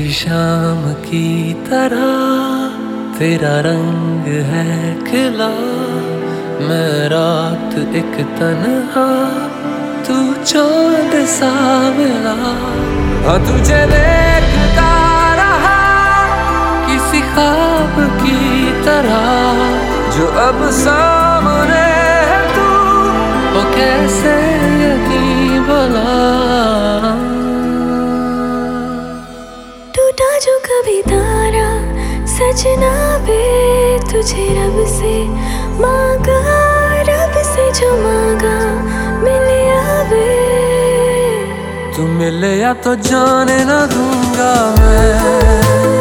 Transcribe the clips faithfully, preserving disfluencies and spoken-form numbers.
किसी शाम की तरह तेरा रंग है खिला, मैं रात एक तन्हा, तू चाँद सा मिला। हाँ तुझे देखता रहा किसी ख्वाब की तरह, जो अब सामने है तू, वो कैसे यकीन भला। टूटा जो कभी तारा सजना वे, तुझे रब से मांगा, रब से जो मांगा मिले आवे। तू मिले या तो जाने ना दूंगा मैं।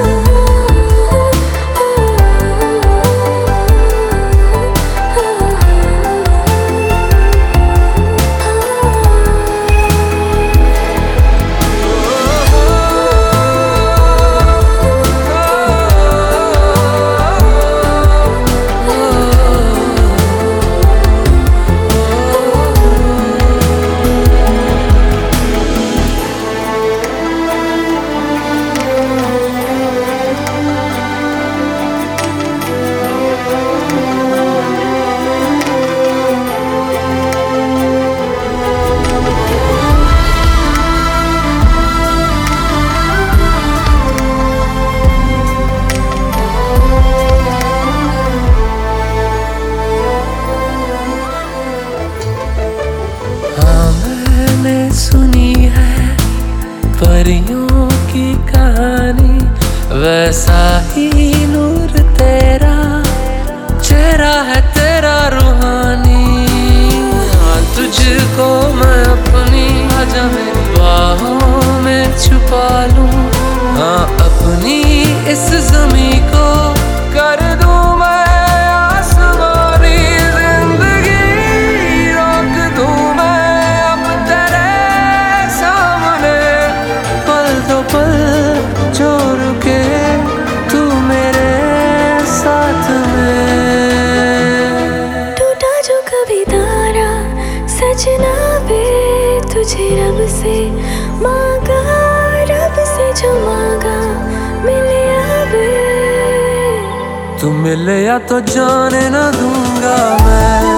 सुनी है परियों की कहानी, वैसा ही नूर तेरा चेहरा है तेरा रूहानी। हाँ तुझको मैं अपनी आजा मेरी बाहों में छुपा लूं, हाँ अपनी इस ज़मीं को कर दूं मैं आसमानी। जिंदगी रोक दूं मैं अब तेरे सामने, पल दो पल जो रुके तू मेरे साथ में। टूटा जो कभी तारा सजना वे, तुझे रब से मांगा, रब से जो मांगा मिले आवे। तू मिले या तो जाने ना दूंगा मैं।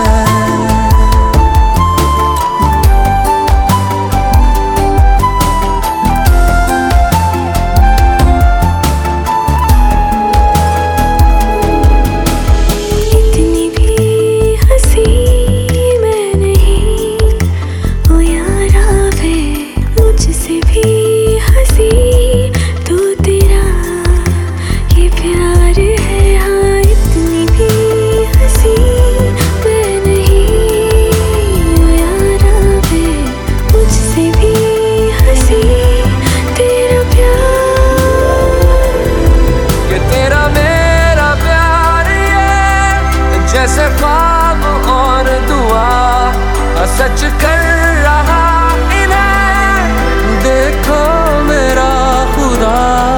जैसे ख्वाब और दुआ सच कर रहा इन्हें, देखो मेरा खुदा।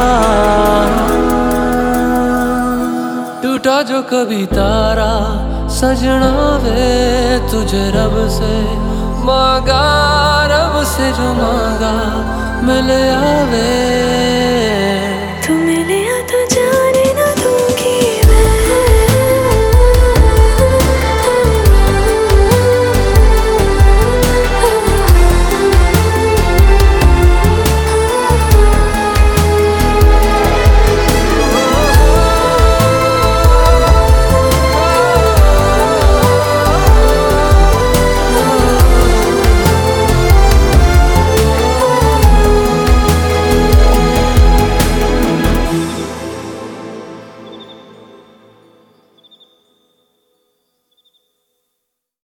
टूटा जो कभी तारा सजना वे, तुझे रब से मांगा, रब से जो मांगा मिले आवे।